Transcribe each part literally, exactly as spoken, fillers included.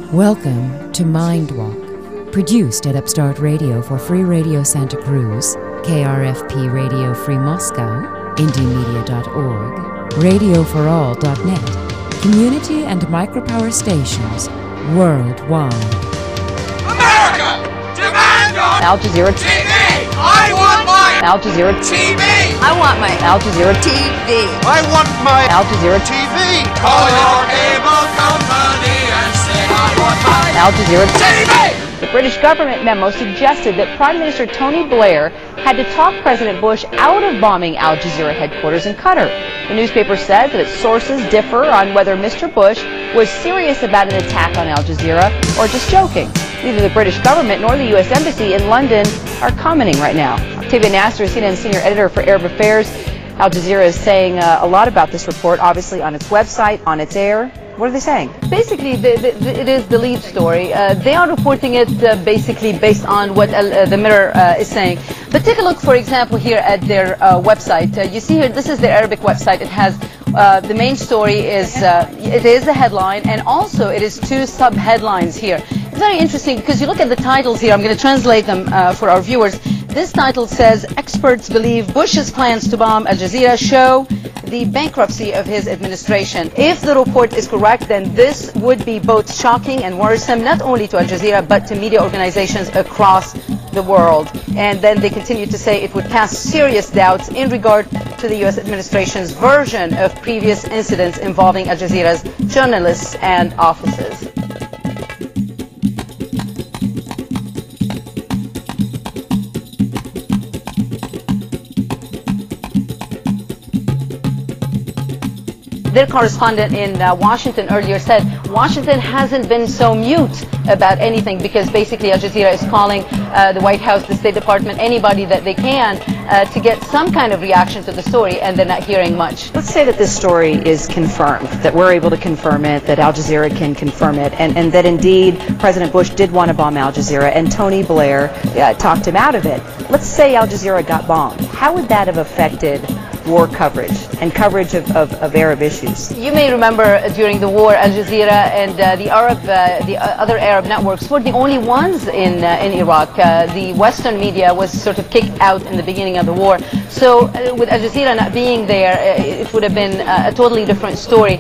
Welcome to Mindwalk, produced at Upstart Radio for Free Radio Santa Cruz, K R F P Radio Free Moscow, indie media dot org, radio for all dot net, community and micropower stations worldwide. America! Demand on Al Jazeera T V! I want my Al Jazeera T V! I want my Al Jazeera T V! I want my Al Jazeera T V! Call your cable company and say I want my Al Jazeera T V! The British government memo suggested that Prime Minister Tony Blair had to talk President Bush out of bombing Al Jazeera headquarters in Qatar. The newspaper says that its sources differ on whether Mister Bush was serious about an attack on Al Jazeera or just joking. Neither the British government nor the U S Embassy in London are commenting right now. Octavia Nasser, C N N senior editor for Arab Affairs. Al Jazeera is saying uh, a lot about this report, obviously on its website, on its air. What are they saying? Basically, the, the, the, it is the lead story. Uh, they are reporting it uh, basically based on what uh, the Mirror uh, is saying. But take a look, for example, here at their uh, website. Uh, you see here, this is their Arabic website. It has uh, the main story is uh, it is the headline, and also it is two sub-headlines here. It's very interesting because you look at the titles here. I'm going to translate them uh, for our viewers. This title says, "Experts believe Bush's plans to bomb Al Jazeera show the bankruptcy of his administration." If the report is correct, then this would be both shocking and worrisome, not only to Al Jazeera, but to media organizations across the world. And then they continue to say it would cast serious doubts in regard to the U S administration's version of previous incidents involving Al Jazeera's journalists and offices. Their correspondent in uh, Washington earlier said Washington hasn't been so mute about anything because basically Al Jazeera is calling uh, the White House, the State Department, anybody that they can uh, to get some kind of reaction to the story, and they're not hearing much. Let's say that this story is confirmed, that we're able to confirm it, that Al Jazeera can confirm it, and, and that indeed President Bush did want to bomb Al Jazeera, and Tony Blair uh, talked him out of it. Let's say Al Jazeera got bombed. How would that have affected war coverage and coverage of, of, of Arab issues? You may remember uh, during the war, Al Jazeera and uh, the Arab, uh, the uh, other Arab networks were the only ones in uh, in Iraq. Uh, the Western media was sort of kicked out in the beginning of the war. So uh, with Al Jazeera not being there, uh, it would have been uh, a totally different story.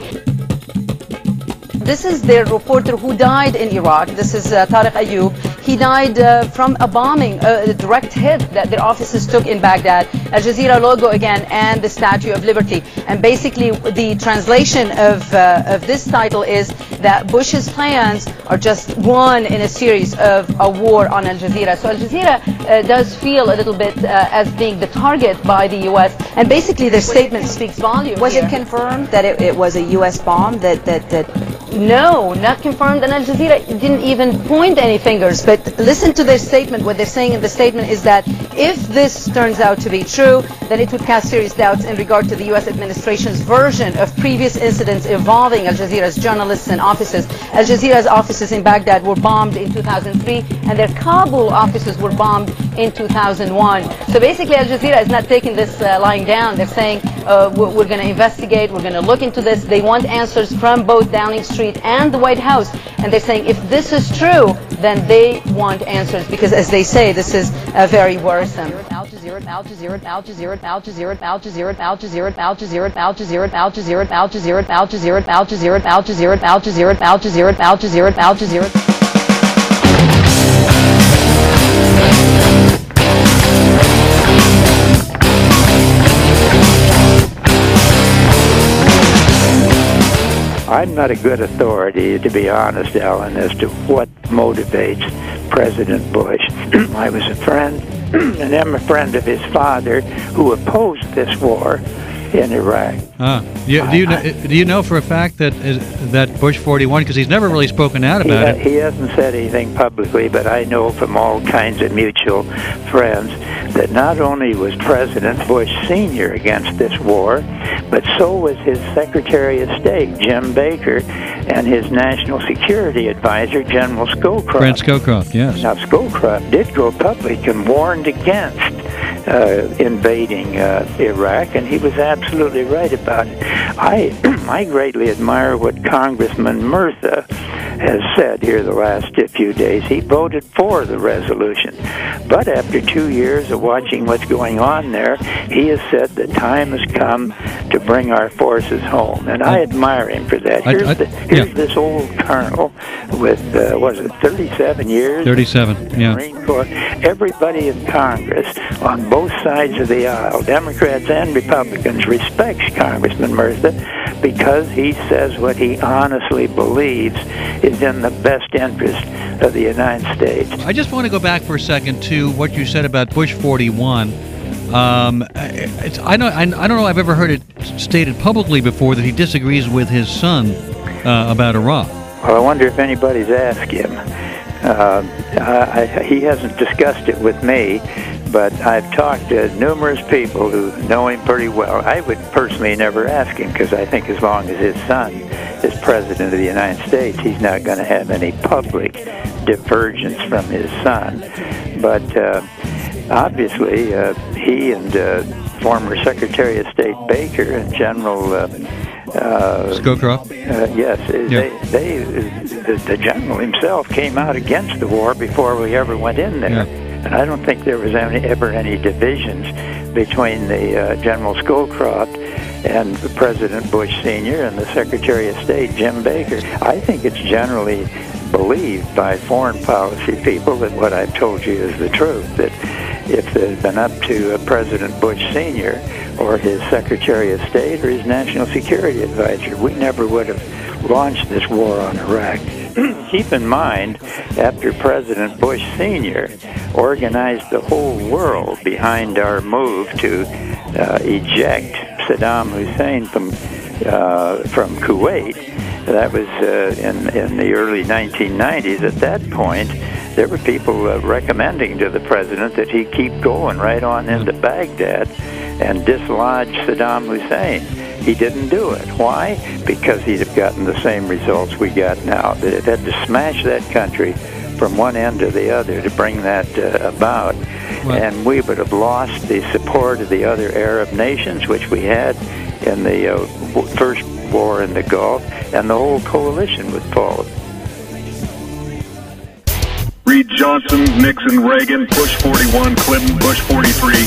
This is their reporter who died in Iraq. This is uh, Tariq Ayoub. He died uh, from a bombing, uh, a direct hit that their offices took in Baghdad. Al Jazeera logo again, and the Statue of Liberty. And basically, the translation of uh, of this title is that Bush's plans are just one in a series of a war on Al Jazeera. So Al Jazeera uh, does feel a little bit uh, as being the target by the U S. And basically, their statement speaks volumes. Was here. it confirmed that it, it was a U S bomb? That that that. No, not confirmed, and Al Jazeera didn't even point any fingers. But listen to their statement. What they're saying in the statement is that if this turns out to be true, then it would cast serious doubts in regard to the U S administration's version of previous incidents involving Al Jazeera's journalists and offices. Al Jazeera's offices in Baghdad were bombed in two thousand three, and their Kabul offices were bombed in two thousand one. So basically, Al Jazeera is not taking this uh, lying down. They're saying uh, we're, we're going to investigate, we're going to look into this. They want answers from both Downing Street and the White House, and they're saying if this is true, then they want answers because, as they say, this is uh, very worrisome. Al Jazeera, Al Jazeera, Al Jazeera, Al Jazeera, Al Jazeera, Al Jazeera, Al Jazeera, Al Jazeera, Al Jazeera, Al Jazeera, Al Jazeera, Al Jazeera, Al Jazeera, Al Jazeera, Al Jazeera, Al Jazeera, Al Jazeera. I'm not a good authority, to be honest, Alan, as to what motivates President Bush. I was a friend, and am a friend of his father, who opposed this war in Iraq. Ah, you, do you know, do you know for a fact that is, that Bush forty-one, because he's never really spoken out about he, it? He hasn't said anything publicly, but I know from all kinds of mutual friends that not only was President Bush Senior against this war, but so was his Secretary of State, Jim Baker, and his National Security Advisor, General Scowcroft. Brent Scowcroft, yes. Now, Scowcroft did go public and warned against uh, invading uh, Iraq, and he was absolutely right about it. I, I greatly admire what Congressman Murtha has said here the last few days, he voted for the resolution. But after two years of watching what's going on there, he has said the time has come to bring our forces home. And I admire him for that. Here's, I, I, the, here's yeah. this old colonel with, uh, was it thirty-seven years? thirty-seven, yeah. Marine Corps. Everybody in Congress, on both sides of the aisle, Democrats and Republicans, respects Congressman Murtha because he says what he honestly believes is in the best interest of the United States. I just want to go back for a second to what you said about Bush forty-one. Um, it's, I, know, I, I don't know I've ever heard it stated publicly before that he disagrees with his son uh, about Iraq. Well, I wonder if anybody's asked him. Uh, I, he hasn't discussed it with me, but I've talked to numerous people who know him pretty well. I would personally never ask him because I think as long as his son is President of the United States, he's not going to have any public divergence from his son. But uh, obviously, uh, he and uh, former Secretary of State Baker and General uh, uh, Scowcroft? Uh, yes, yeah. they, they the, the general himself came out against the war before we ever went in there. Yeah. And I don't think there was any, ever any divisions between the uh, General Scowcroft and President Bush Senior and the Secretary of State, Jim Baker. I think it's generally believed by foreign policy people that what I've told you is the truth, that if it had been up to uh, President Bush Senior or his Secretary of State or his National Security Advisor, we never would have launched this war on Iraq. Keep in mind, after President Bush Senior organized the whole world behind our move to uh, eject Saddam Hussein from uh, from Kuwait, that was uh, in, in the early nineteen nineties. At that point, there were people uh, recommending to the president that he keep going right on into Baghdad and dislodge Saddam Hussein. He didn't do it. Why? Because he'd have gotten the same results we got now. That it had to smash that country from one end to the other to bring that uh, about. Well, and we would have lost the support of the other Arab nations, which we had in the uh, first war in the Gulf, and the whole coalition would fall. Reed, Johnson, Nixon, Reagan, Bush forty-one, Clinton, Bush forty-three.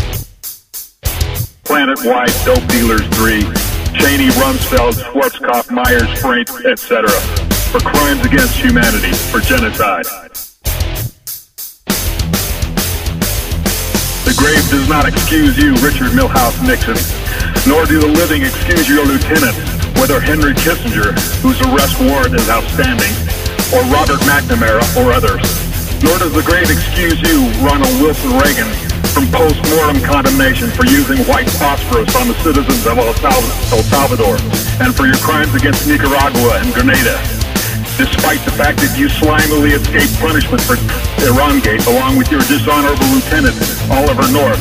Planet-wide dope dealers three, Cheney, Rumsfeld, Schwarzkopf, Myers, Frank, et cetera, for crimes against humanity, for genocide. The grave does not excuse you, Richard Milhouse Nixon, nor do the living excuse your lieutenant, whether Henry Kissinger, whose arrest warrant is outstanding, or Robert McNamara, or others. Nor does the grave excuse you, Ronald Wilson Reagan, from post-mortem condemnation for using white phosphorus on the citizens of El Salvador and for your crimes against Nicaragua and Grenada, despite the fact that you slimily escaped punishment for Irangate along with your dishonorable lieutenant, Oliver North,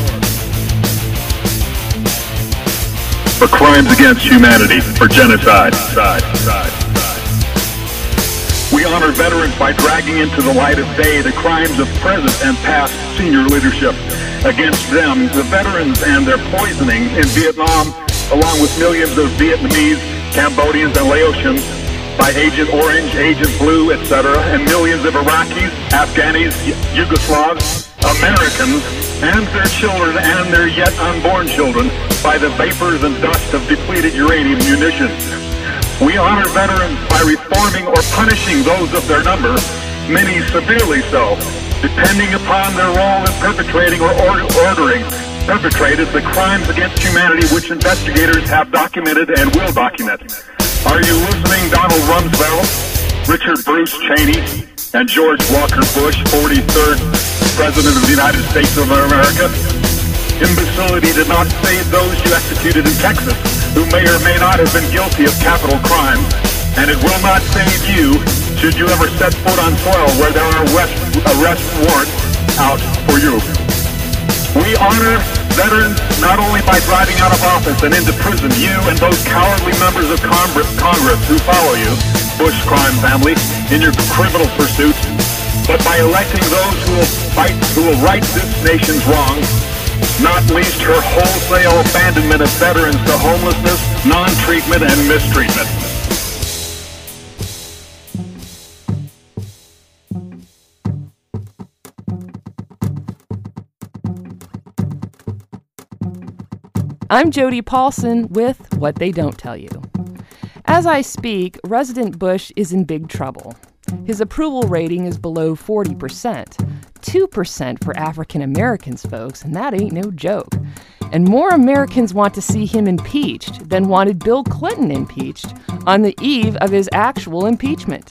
for crimes against humanity, for genocide. Side, side, side. We honor veterans by dragging into the light of day the crimes of present and past senior leadership. Against them, the veterans and their poisoning in Vietnam, along with millions of Vietnamese, Cambodians, and Laotians by Agent Orange, Agent Blue, et cetera, and millions of Iraqis, Afghanis, Yugoslavs, Americans, and their children and their yet unborn children by the vapors and dust of depleted uranium munitions. We honor veterans by reforming or punishing those of their number, many severely so, depending upon their role in perpetrating or ordering perpetrated the crimes against humanity which investigators have documented and will document. Are you listening, Donald Rumsfeld, Richard Bruce Cheney, and George Walker Bush, forty-third President of the United States of America? Imbecility did not save those you executed in Texas, who may or may not have been guilty of capital crime, and it will not save you should you ever set foot on soil where there are arrest, arrest warrants out for you. We honor veterans not only by driving out of office and into prison you and those cowardly members of Congress, Congress who follow you, Bush crime family, in your criminal pursuits, but by electing those who will fight, who will right this nation's wrongs, not least her wholesale abandonment of veterans to homelessness, non-treatment, and mistreatment. I'm Jody Paulson with What They Don't Tell You. As I speak, President Bush is in big trouble. His approval rating is below forty percent, two percent for African Americans, folks, and that ain't no joke. And more Americans want to see him impeached than wanted Bill Clinton impeached on the eve of his actual impeachment.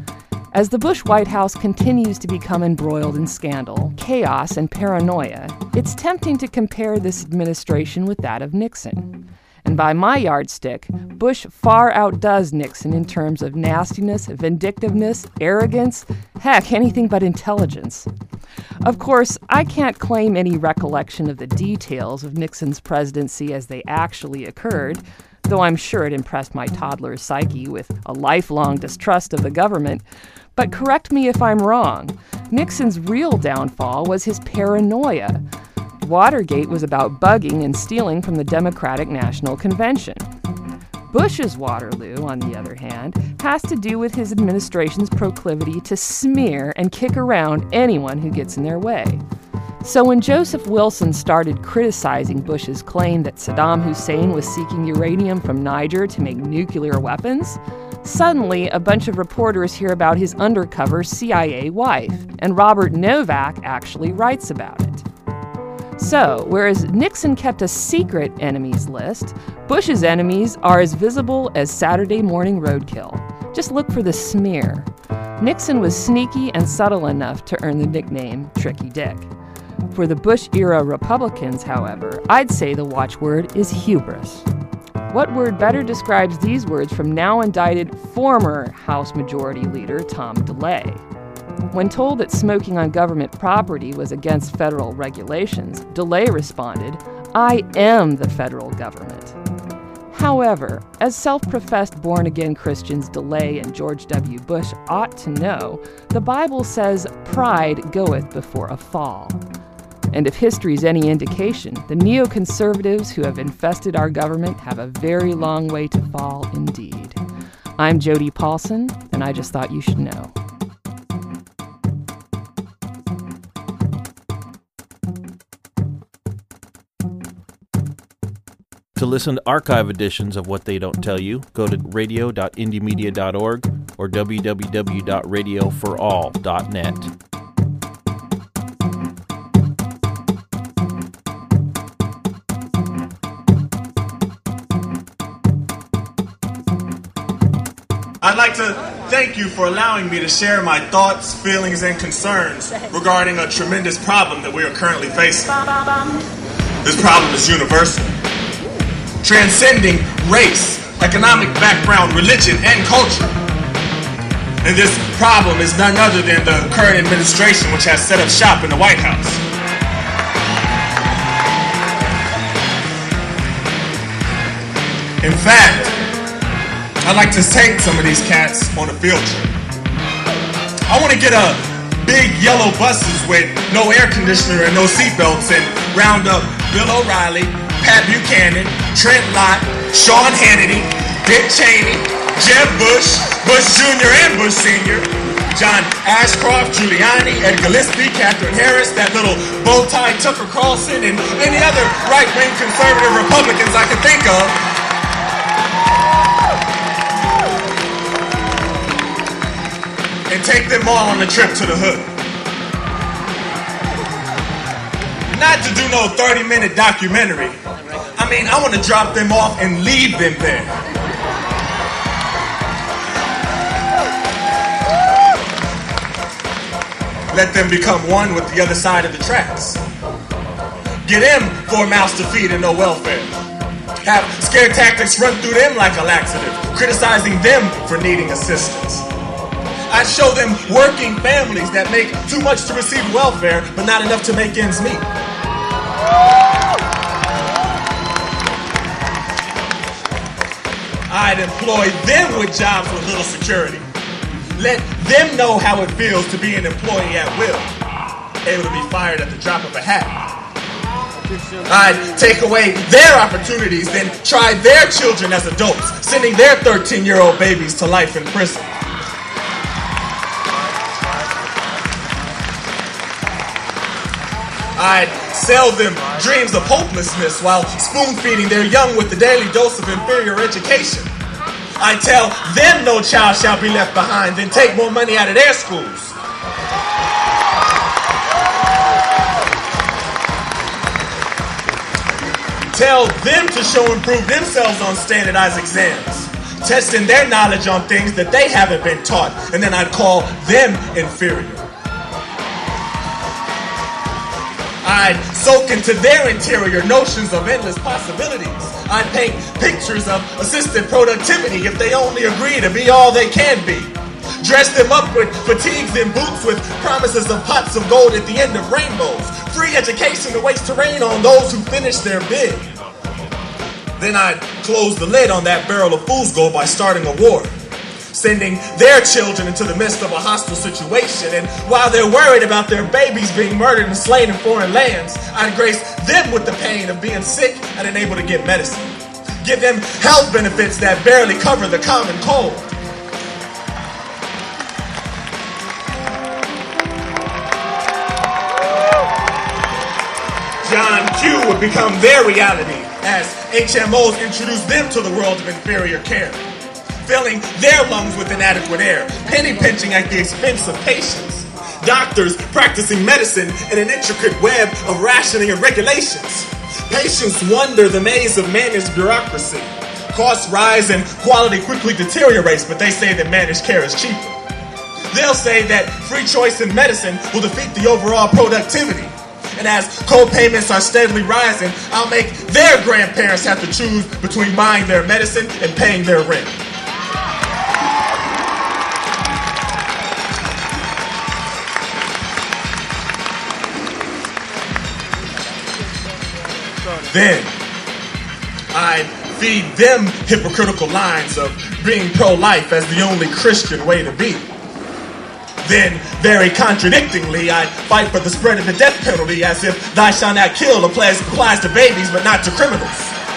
As the Bush White House continues to become embroiled in scandal, chaos, and paranoia, it's tempting to compare this administration with that of Nixon. And by my yardstick, Bush far outdoes Nixon in terms of nastiness, vindictiveness, arrogance, heck, anything but intelligence. Of course, I can't claim any recollection of the details of Nixon's presidency as they actually occurred, though I'm sure it impressed my toddler's psyche with a lifelong distrust of the government. But correct me if I'm wrong. Nixon's real downfall was his paranoia. Watergate was about bugging and stealing from the Democratic National Convention. Bush's Waterloo, on the other hand, has to do with his administration's proclivity to smear and kick around anyone who gets in their way. So when Joseph Wilson started criticizing Bush's claim that Saddam Hussein was seeking uranium from Niger to make nuclear weapons, suddenly a bunch of reporters hear about his undercover C I A wife, and Robert Novak actually writes about it. So, whereas Nixon kept a secret enemies list, Bush's enemies are as visible as Saturday morning roadkill. Just look for the smear. Nixon was sneaky and subtle enough to earn the nickname Tricky Dick. For the Bush-era Republicans, however, I'd say the watchword is hubris. What word better describes these words from now indicted former House Majority Leader Tom DeLay? When told that smoking on government property was against federal regulations, DeLay responded, "I am the federal government." However, as self-professed born-again Christians DeLay and George W. Bush ought to know, the Bible says pride goeth before a fall. And if history's any indication, the neoconservatives who have infested our government have a very long way to fall indeed. I'm Jody Paulson, and I just thought you should know. To listen to archive editions of What They Don't Tell You, go to radio dot indie media dot org or w w w dot radio for all dot net. I'd like to thank you for allowing me to share my thoughts, feelings, and concerns regarding a tremendous problem that we are currently facing. This problem is universal, transcending race, economic background, religion, and culture. And this problem is none other than the current administration, which has set up shop in the White House. In fact, I'd like to take some of these cats on a field trip. I want to get a big yellow buses with no air conditioner and no seatbelts and round up Bill O'Reilly, Pat Buchanan, Trent Lott, Sean Hannity, Dick Cheney, Jeb Bush, Bush Junior and Bush Senior, John Ashcroft, Giuliani, Ed Gillespie, Catherine Harris, that little bow-tie Tucker Carlson, and any other right-wing conservative Republicans I could think of. And take them all on a trip to the hood. Not to do no thirty minute documentary. I mean, I want to drop them off and leave them there. Let them become one with the other side of the tracks. Get them four mouths to feed and no welfare. Have scare tactics run through them like a laxative, criticizing them for needing assistance. I show them working families that make too much to receive welfare, but not enough to make ends meet. I'd employ them with jobs with little security. Let them know how it feels to be an employee at will, able to be fired at the drop of a hat. I'd take away their opportunities, then try their children as adults, sending their thirteen-year-old babies to life in prison. I'd sell them dreams of hopelessness while spoon-feeding their young with the daily dose of inferior education. I'd tell them no child shall be left behind, then take more money out of their schools. Tell them to show and prove themselves on standardized exams, testing their knowledge on things that they haven't been taught, and then I'd call them inferior. I'd soak into their interior notions of endless possibilities. I'd paint pictures of assisted productivity if they only agree to be all they can be. Dress them up with fatigues and boots with promises of pots of gold at the end of rainbows. Free education to waste terrain on those who finish their bid. Then I'd close the lid on that barrel of fool's gold by starting a war, sending their children into the midst of a hostile situation. And while they're worried about their babies being murdered and slain in foreign lands, I'd grace them with the pain of being sick and unable to get medicine. Give them health benefits that barely cover the common cold. John Q would become their reality as H M Os introduce them to the world of inferior care, filling their lungs with inadequate air, penny pinching at the expense of patients, doctors practicing medicine in an intricate web of rationing and regulations. Patients wander the maze of managed bureaucracy. Costs rise and quality quickly deteriorates, but they say that managed care is cheaper. They'll say that free choice in medicine will defeat the overall productivity. And as co-payments are steadily rising, I'll make their grandparents have to choose between buying their medicine and paying their rent. Then I feed them hypocritical lines of being pro-life as the only Christian way to be. Then, very contradictingly, I fight for the spread of the death penalty as if thou shalt not kill applies, applies to babies but not to criminals.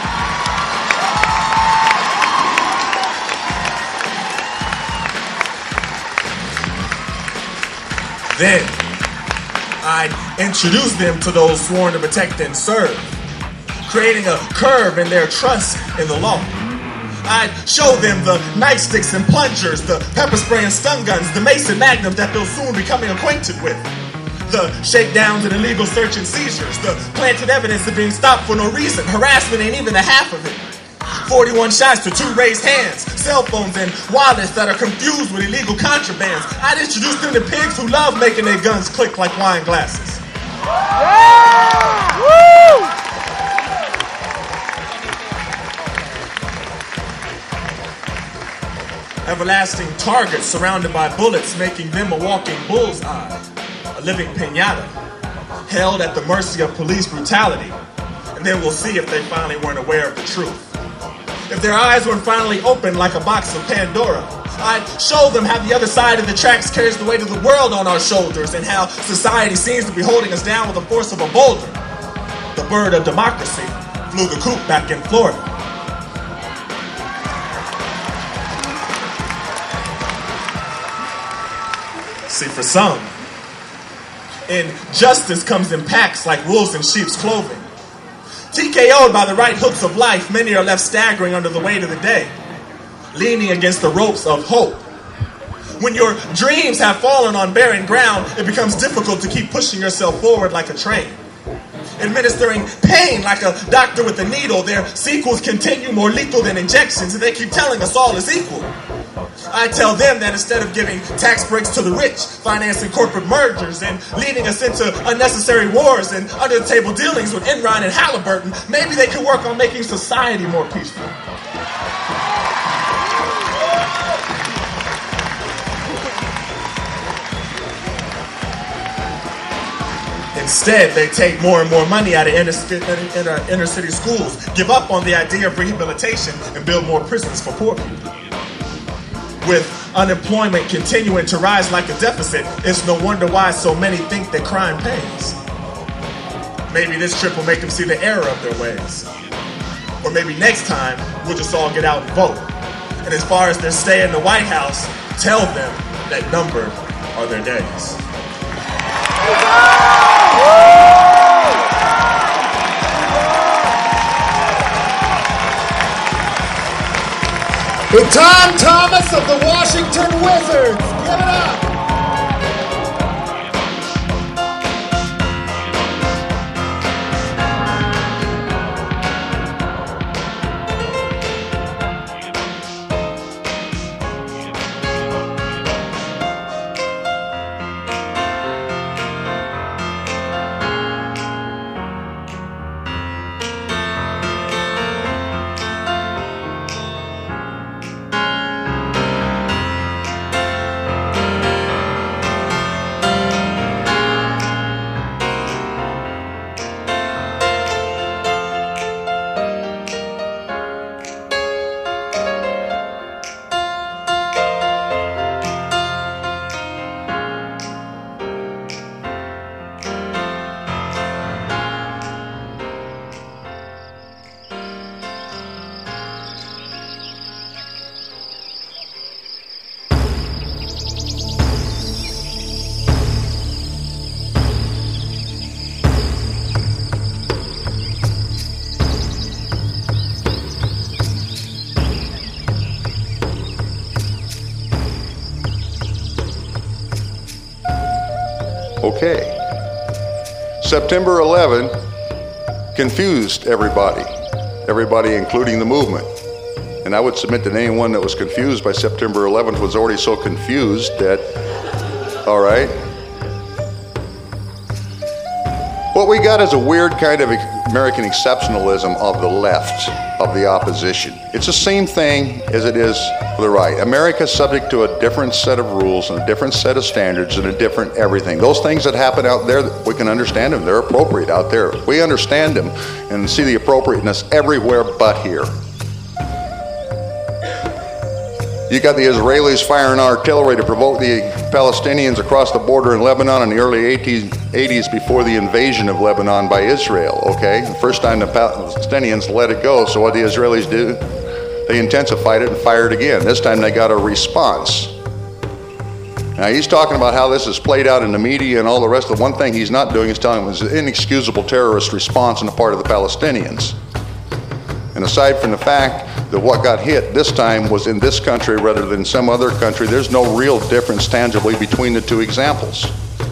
Then, I introduce them to those sworn to protect and serve, creating a curve in their trust in the law. I'd show them the nightsticks and plungers, the pepper spray and stun guns, the mace and magnums that they'll soon be coming acquainted with, the shakedowns and illegal search and seizures, the planted evidence of being stopped for no reason. Harassment ain't even the half of it. forty-one shots to two raised hands, cell phones and wallets that are confused with illegal contrabands. I'd introduce them to pigs who love making their guns click like wine glasses. Yeah! Woo! Everlasting targets surrounded by bullets, making them a walking bullseye, a living piñata, held at the mercy of police brutality. And then we'll see if they finally weren't aware of the truth. If their eyes weren't finally opened like a box of Pandora, I'd show them how the other side of the tracks carries the weight of the world on our shoulders and how society seems to be holding us down with the force of a boulder. The bird of democracy flew the coop back in Florida. See, for some, injustice comes in packs like wolves in sheep's clothing. T K O'd by the right hooks of life, many are left staggering under the weight of the day, leaning against the ropes of hope. When your dreams have fallen on barren ground, it becomes difficult to keep pushing yourself forward like a train. Administering pain like a doctor with a needle, their sequels continue more lethal than injections, and they keep telling us all is equal. I tell them that instead of giving tax breaks to the rich, financing corporate mergers, and leading us into unnecessary wars and under-the-table dealings with Enron and Halliburton, maybe they could work on making society more peaceful. Instead, they take more and more money out of inner, inner, inner city schools, give up on the idea of rehabilitation, and build more prisons for poor people. With unemployment continuing to rise like a deficit, it's no wonder why so many think that crime pays. Maybe this trip will make them see the error of their ways. Or maybe next time, we'll just all get out and vote. And as far as their stay in the White House, tell them that numbered are their days. And Tom Thomas of the Washington Wizards. Give it up. Okay. September eleventh confused everybody, everybody including the movement. And I would submit that anyone that was confused by September eleventh was already so confused that, all right. What we got is a weird kind of American exceptionalism of the left, of the opposition. It's the same thing as it is for the right. America's subject to a different set of rules and a different set of standards and a different everything. Those things that happen out there, we can understand them. They're appropriate out there. We understand them and see the appropriateness everywhere but here. You got the Israelis firing artillery to provoke the Palestinians across the border in Lebanon in the early eighties before the invasion of Lebanon by Israel, okay? The first time the Palestinians let it go, so what the Israelis do? They intensified it and fired again. This time they got a response. Now he's talking about how this is played out in the media and all the rest of the one thing he's not doing is telling them it was an inexcusable terrorist response on the part of the Palestinians. And aside from the fact that what got hit this time was in this country rather than some other country, there's no real difference tangibly between the two examples.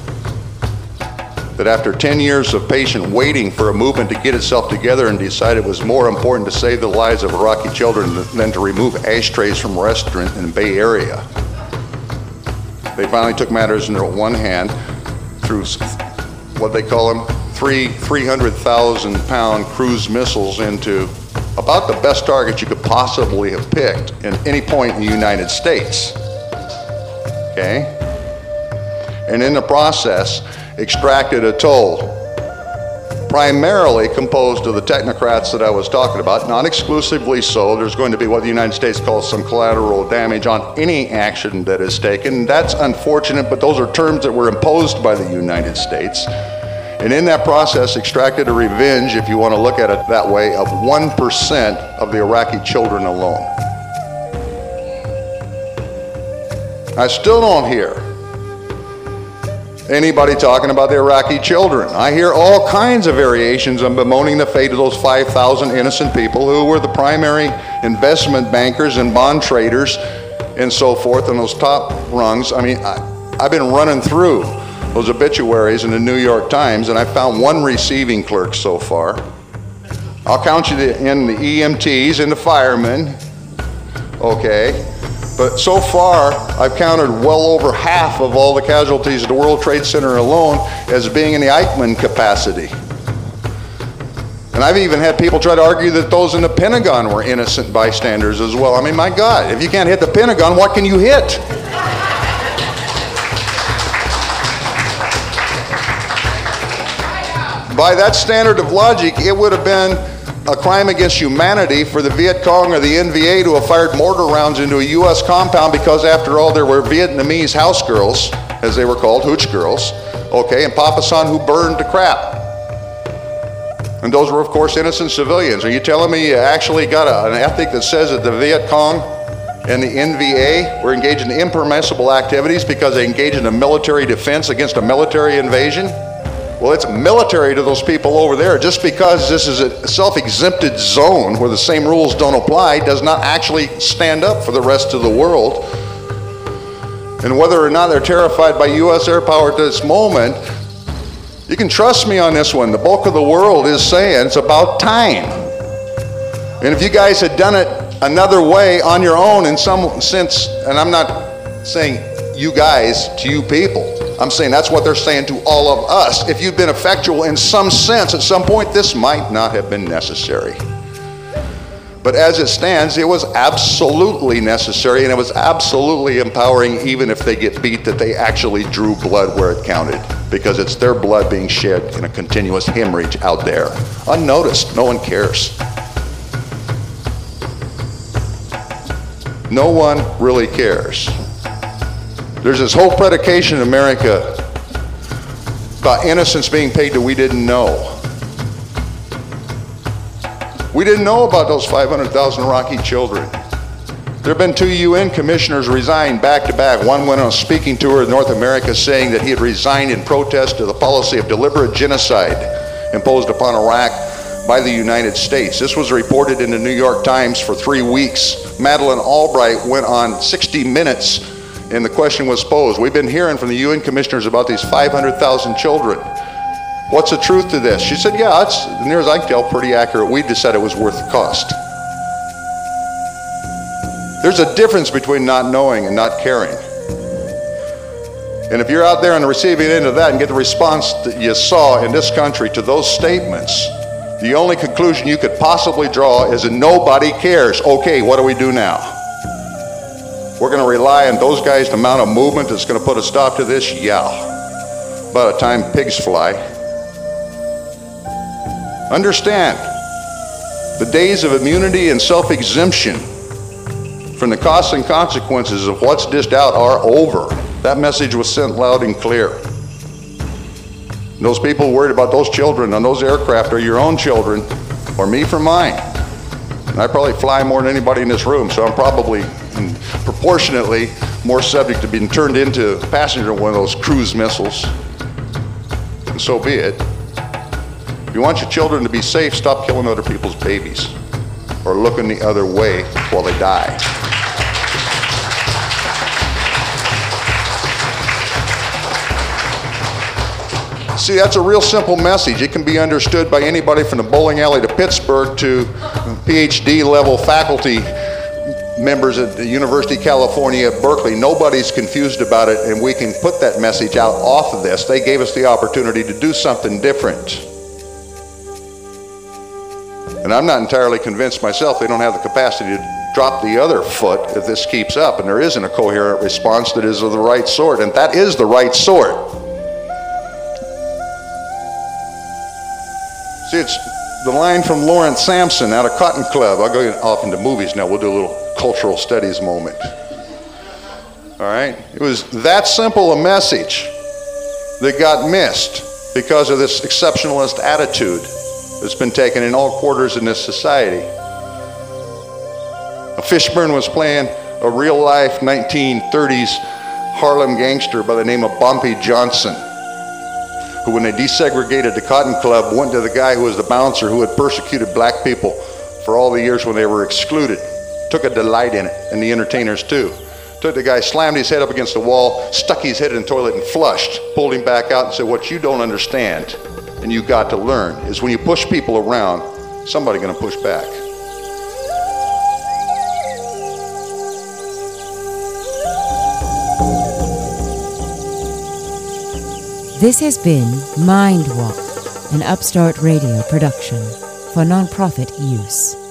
That after ten years of patient waiting for a movement to get itself together and decide it was more important to save the lives of Iraqi children than to remove ashtrays from a restaurant in the Bay Area, they finally took matters in their one hand through what they call them, three 300,000 pound cruise missiles into about the best target you could possibly have picked at any point in the United States, okay? And in the process, extracted a toll, primarily composed of the technocrats that I was talking about, not exclusively so. There's going to be what the United States calls some collateral damage on any action that is taken. That's unfortunate, but those are terms that were imposed by the United States. And in that process, extracted a revenge, if you want to look at it that way, of one percent of the Iraqi children alone. I still don't hear anybody talking about the Iraqi children. I hear all kinds of variations on bemoaning the fate of those five thousand innocent people who were the primary investment bankers and bond traders and so forth on those top rungs. I mean, I, I've been running through those obituaries in the New York Times, and I found one receiving clerk so far. I'll count you in the E M Ts and the firemen, okay? But so far, I've counted well over half of all the casualties at the World Trade Center alone as being in the Eichmann capacity. And I've even had people try to argue that those in the Pentagon were innocent bystanders as well. I mean, my God, if you can't hit the Pentagon, what can you hit? By that standard of logic, it would have been a crime against humanity for the Viet Cong or the N V A to have fired mortar rounds into a U S compound because, after all, there were Vietnamese house girls, as they were called, hooch girls, okay, and Papa San who burned to crap. And those were, of course, innocent civilians. Are you telling me you actually got a, an ethic that says that the Viet Cong and the N V A were engaged in impermissible activities because they engaged in a military defense against a military invasion? Well, it's military to those people over there. Just because this is a self-exempted zone where the same rules don't apply does not actually stand up for the rest of the world. And whether or not they're terrified by U S air power at this moment, you can trust me on this one. The bulk of the world is saying it's about time. And if you guys had done it another way on your own in some sense, and I'm not saying you guys to you people, I'm saying that's what they're saying to all of us. If you've been effectual in some sense, at some point, this might not have been necessary. But as it stands, it was absolutely necessary, and it was absolutely empowering, even if they get beat, that they actually drew blood where it counted, because it's their blood being shed in a continuous hemorrhage out there. Unnoticed, no one cares. No one really cares. There's this whole predication in America about innocents being paid that we didn't know. We didn't know about those five hundred thousand Iraqi children. There have been two U N commissioners resigned back to back. One went on a speaking tour in North America saying that he had resigned in protest to the policy of deliberate genocide imposed upon Iraq by the United States. This was reported in the New York Times for three weeks. Madeleine Albright went on sixty minutes, and the question was posed. We've been hearing from the U N commissioners about these five hundred thousand children. What's the truth to this? She said, yeah, it's, as near as I can tell, pretty accurate. We just said it was worth the cost. There's a difference between not knowing and not caring. And if you're out there on the receiving end of that and get the response that you saw in this country to those statements, the only conclusion you could possibly draw is that nobody cares. Okay, what do we do now? We're going to rely on those guys to mount a movement that's going to put a stop to this? Yeah. By the time pigs fly. Understand, the days of immunity and self-exemption from the costs and consequences of what's dished out are over. That message was sent loud and clear. Those people worried about those children on those aircraft are your own children, or me for mine. And I probably fly more than anybody in this room, so I'm probably proportionately more subject to being turned into a passenger in one of those cruise missiles. And so be it. If you want your children to be safe, stop killing other people's babies, or looking the other way while they die. See, that's a real simple message. It can be understood by anybody from the bowling alley to Pittsburgh to P H D level faculty members at the University of California at Berkeley. Nobody's confused about it, and we can put that message out off of this. They gave us the opportunity to do something different. And I'm not entirely convinced myself they don't have the capacity to drop the other foot if this keeps up and there isn't a coherent response that is of the right sort, and that is the right sort. See, it's the line from Lawrence Sampson out of Cotton Club. I'll go off into movies now. We'll do a little cultural studies moment. All right? It was that simple a message that got missed because of this exceptionalist attitude that's been taken in all quarters in this society. A Fishburne was playing a real-life nineteen thirties Harlem gangster by the name of Bumpy Johnson, who, when they desegregated the Cotton Club, went to the guy who was the bouncer who had persecuted black people for all the years when they were excluded. Took a delight in it, and the entertainers too. Took the guy, slammed his head up against the wall, stuck his head in the toilet and flushed, pulled him back out and said, what you don't understand and you got to learn is when you push people around, somebody's going to push back. This has been Mind Walk, an Upstart Radio production for non-profit use.